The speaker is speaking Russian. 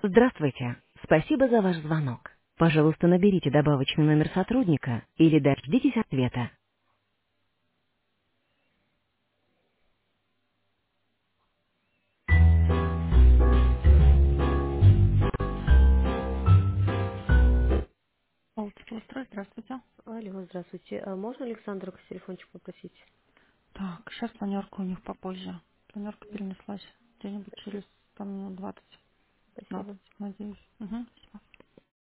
Здравствуйте. Спасибо за ваш звонок. Пожалуйста, наберите добавочный номер сотрудника или дождитесь ответа. Полтеплострой, здравствуйте. Алло, здравствуйте. А можно Александру к телефончик попросить? Так, сейчас планерка у них попозже. Планерка перенеслась где-нибудь через там, минут 20, Спасибо. 15, надеюсь. Угу.